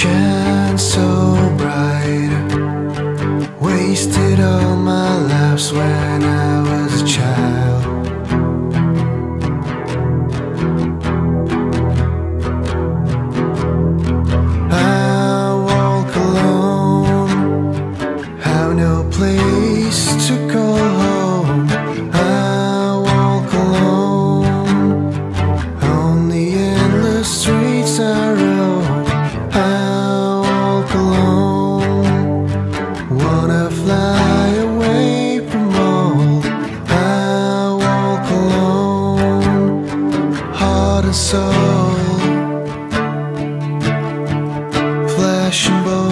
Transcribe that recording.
shine so bright. Wasted all my laughs when I was a child. I walk alone, have no place to call home. I walk alone on the endless streets I roam. I walk alone, wanna fly away from all. I walk alone, heart and soul, flesh and bone.